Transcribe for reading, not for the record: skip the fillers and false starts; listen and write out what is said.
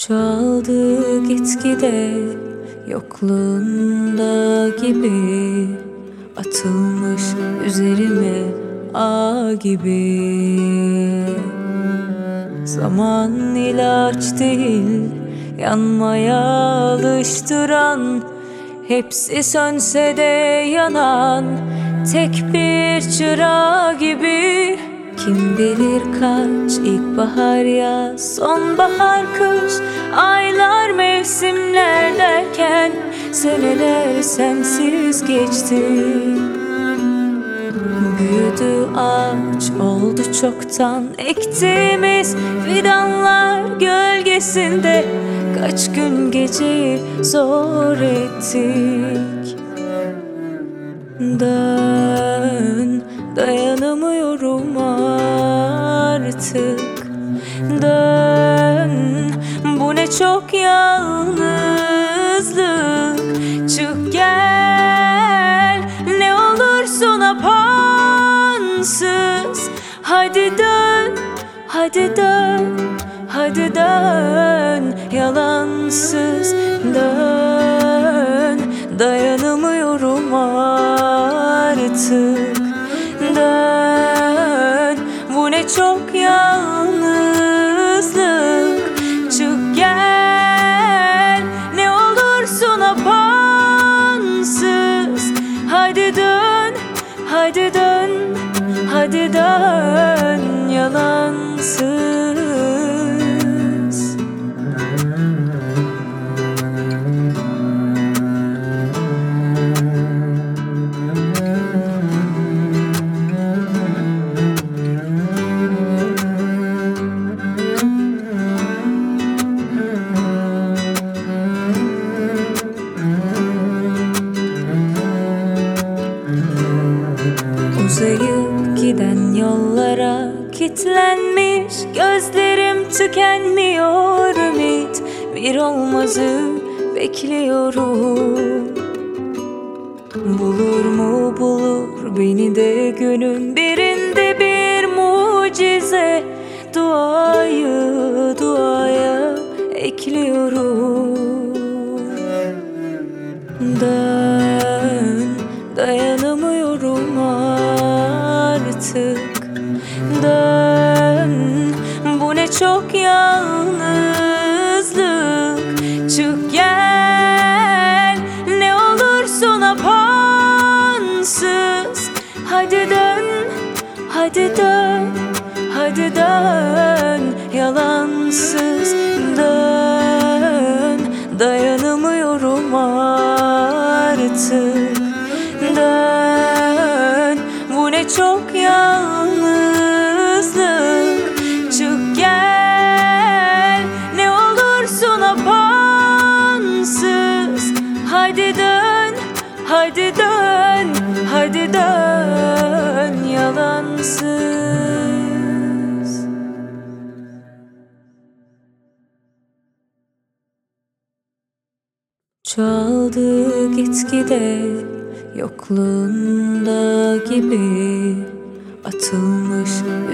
Çoğaldı gitgide yokluğunda gibi, atılmış üzerime ağ gibi. Zaman ilaç değil, yanmaya alıştıran, hepsi sönse de yanan tek bir çırağı gibi. Kim bilir kaç ilkbahar, yaz, sonbahar, kış, aylar, mevsimler derken seneler sensiz geçti. Büyüdü ağaç, oldu çoktan ektiğimiz fidanlar gölgesinde, kaç gün geceyi zor ettik. Dön, dayanamıyorum artık. Dön, bu ne çok yalnızlık. Çık gel, ne olursun apansız. Hadi dön, hadi dön, hadi dön, yalansız dön. Dayanamıyorum artık. Dön, bu ne çok yalnızlık. Çık gel, ne olursun apansız. Hadi dön, hadi dön, hadi dön, yalansız. Uzayıp giden yollara kilitlenmiş gözlerim, tükenmiyor ümit. Bir olmazı bekliyorum. Bulur mu bulur beni de günün birinde bir mucize. Duayı duaya ekliyorum. Dön, dayanamıyorum artık. Dön, bu ne çok yalnızlık. Çık gel, ne olursun apansız. Hadi dön, hadi dön, hadi dön, yalansız dön. Dayanamıyorum artık. Dön, bu ne çok yalnızlık. Çık gel, ne olursun apansız. Hadi dön, hadi dön, hadi dön, yalansız. Çoğaldı gitgide yokluğunda gibi, atılmış